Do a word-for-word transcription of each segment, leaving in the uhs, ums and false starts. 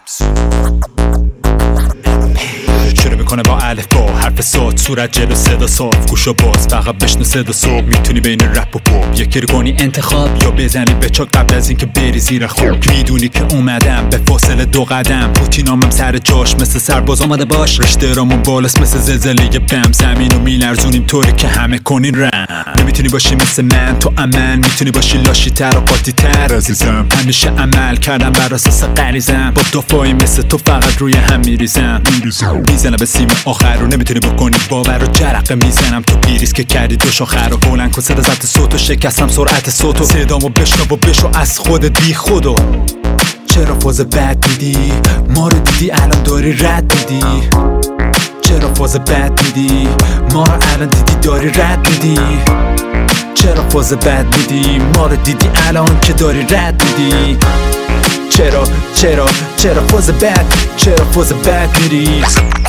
شروع میکنه با الف با حرف صاد، صورت جلو صدا صاف، گوشو باز فقط بشنو صدا صبح. میتونی بین رپ و پاپ یکی رو کنی انتخاب، یا بزنی به چاک قبل از اینکه بری زیر خاک. میدونی که اومدم به فاصله دو قدم، پوتینامم سر جاش مثل سرباز آماده باش. رشته رامون بالاست مثل زلزله بم، زمینو میلرزونیم طوری که همه کنین رم. نمیتونی باشی مثل من تو عمل، میتونی باشی لاشی تر و قاطی تر عزیزم. همیشه عمل کردم بر اساس غریزم، با دفاعی مثل تو فقط روی هم میریزم. میزنم به سیم آخر رو نمیتونی بکنی باور رو، جرقه میزنم تو پیریز که کردی دو شاخر رو. بلند کن صدا ضبط صوتو، شکستم سرعت صوتو، صدامو بشنو و بشو از خودت بی خودو. چرا فاز بد میدی؟ ما رو دیدی الان داری رد میدی. چرا فاز بد میدی؟ ما رو الان دیدی داری رد میدی. چرا فاز بد میدی؟ ما رو دیدی الان که داری رد میدی. چرا چرا چرا فاز بد چرا فاز بد میری؟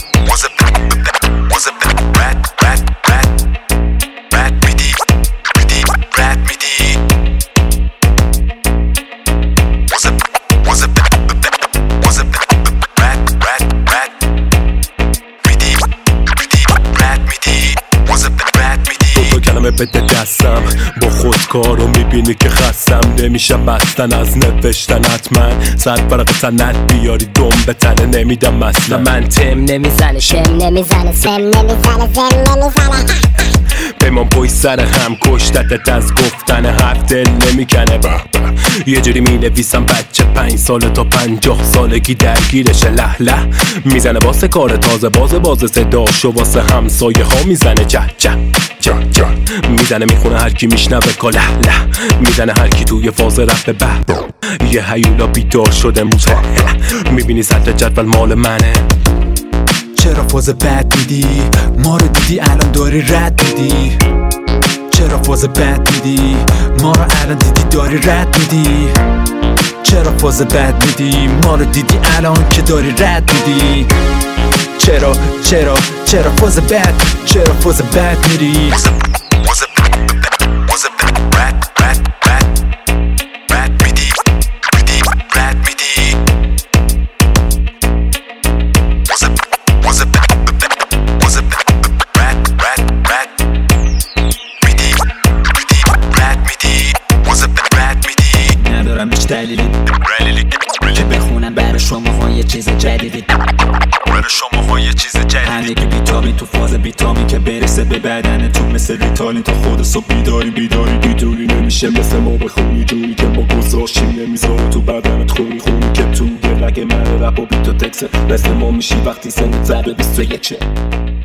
بده دستم با خودکارو میبینی که خستم نمیشم بستن از نوشتن. حتما صد برق سنت بیاری دم به تنه نمیدم اصلا. من تم نمیزنه شم نمیزنه سم نمیزنه زم نمیزنه. پیمان پای سر هم کشتتت از گفتن حرف دل نمیکنه. یه جوری مینویسم بچه پنج سال تا پنجاه سالگی درگیرشه له له. میزنه واسه کار تازه بازه بازه صداشو واسه همسایه ها میزنه جه جه جه جه. میزنه میخونه هر کی میشنوه کاله له. میزنه هر کی توی فاز رفته به یه هیولا بیدار شده موزه. میبینی سطح جدول مال منه. چرا فاز بد میدی؟ ما رو دیدی الان داری رد میدی. چرا فاز بد میدی؟ ما رو الان دیدی داری رد میدی. چرا فاز بد میدی؟ ما رو دیدی الان که داری رد میدی. چرا چرا چرا فاز بد چرا فاز بد میری؟ ندارم هیچ دلیلی که بخونم برای شما ها یه چیز جدیدی. برای شما ها یه چیز جدیدی. همگی بیتامین تو فاز بیتامین که برسه به بدن تو، مثل ریتالین تا خود صبح بیداری بیداری بیداری نمیشه مثل ما بخونی جوری که ما گذاشیم. نمیذاره تو بدنت خونی خونی که تو یه رگ من رپ و بیت و تکسه. مثل ما میشی وقتی سنت زده بیست و یک.